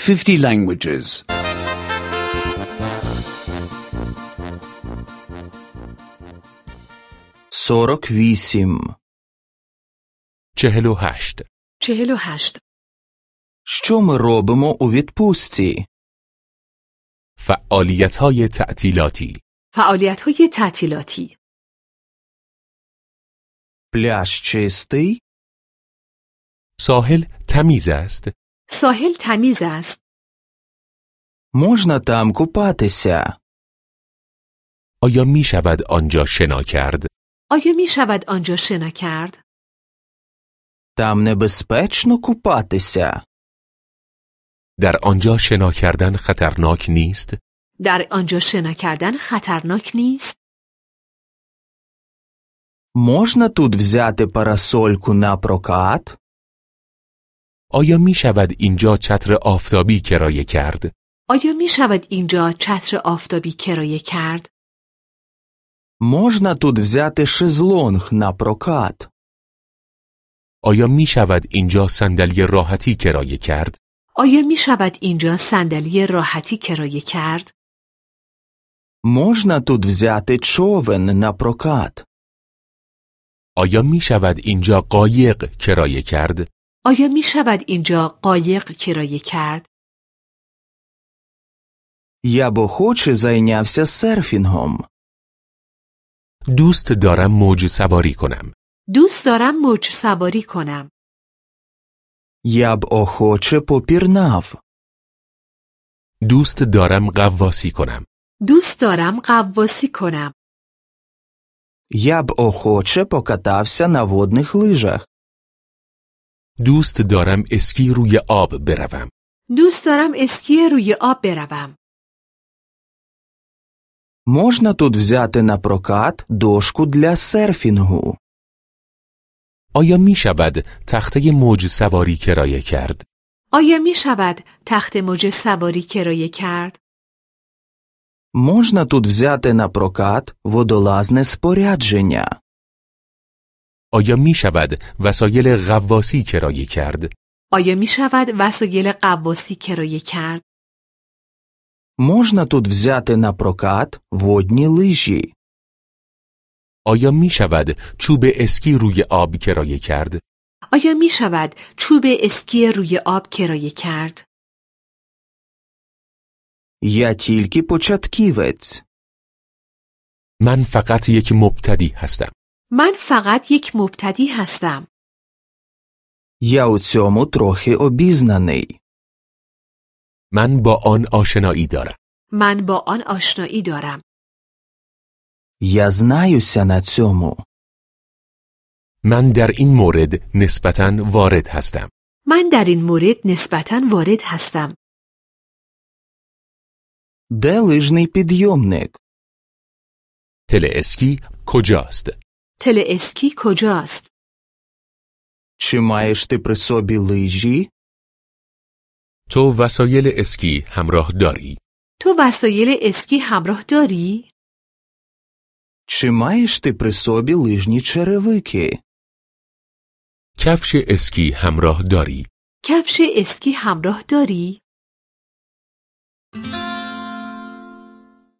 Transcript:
50 languages. 48. 48. 48. Що ми робимо у відпустці? فعالیت‌های تعطیلاتی. فعالیت‌های تعطیلاتی. Пляж чистий? ساحل تمیز است. ساحل تمیز است. Можна там купатися? آیا می شود آنجا شنا کرد؟ آیا می شود آنجا شنا کرد؟ Там небезпечно купатися? در آنجا شنا کردن خطرناک نیست؟ در آنجا شنا کردن خطرناک نیست؟ Можна тут взяти парасольку на прокат? آیا می شود اینجا چتر آفتابی کرایه کرد؟ آیا می شود اینجا چتر آفتابی کرایه کرد؟ Можна тут взяти шезлонг на прокат? آیا می شود اینجا صندلی راحتی کرایه کرد؟ آیا می شود اینجا صندلی راحتی کرایه کرد؟ Можна тут взяти човен на прокат? آیا می شود اینجا قایق کرایه کرد؟ آیا می شود اینجا قایق کرایه کرد؟ Я б охоче зайнявся серфінгом. دوست دارم موج سواری کنم. دوست دارم موج سواری کنم. Я б охоче попірнав. دوست دارم غواصی کنم. دوست دارم غواصی کنم. Я б охоче покатався на водних лижах. دوست دارم اسکی روی آب بروم. دوست دارم اسکی روی آب بروم. Можна тут взяти на прокат дошку для серфінгу? آیا می شود تخته موج سواری کرایه کرد؟ آیا می شود تخت موج سواری کرایه کرد؟ Можна тут взяти на прокат водолазне спорядження? آیا می شود وسایل غواصی کرایه کرد؟ آیا می شود وسایل غواصی کرایه کرد؟ Можна тут взяти на прокат водні лижі? آیا می شود چوب اسکی روی آب کرایه کرد؟ آیا می شود چوب اسکی روی آب کرایه کرد؟ Я тільки початківець. من فقط یک مبتدی هستم. من فقط یک مبتدی هستم. Я у цьому трохи обізнаний. من با آن آشنایی دارم. من با آن آشنایی دارم. Я знаюся на цьому. من در این مورد نسبتاً وارد هستم. من در این مورد نسبتاً وارد هستم. Де лижний підйомник? تل اسکی کجاست؟ تل اسکی کجاست؟ Чи маєш ти при собі лижі? تو وسایل اسکی همراه داری؟ تو وسایل اسکی همراه داری؟ Чи маєш ти при собі лижні черевики? کفش اسکی همراه داری؟ کفش اسکی همراه داری؟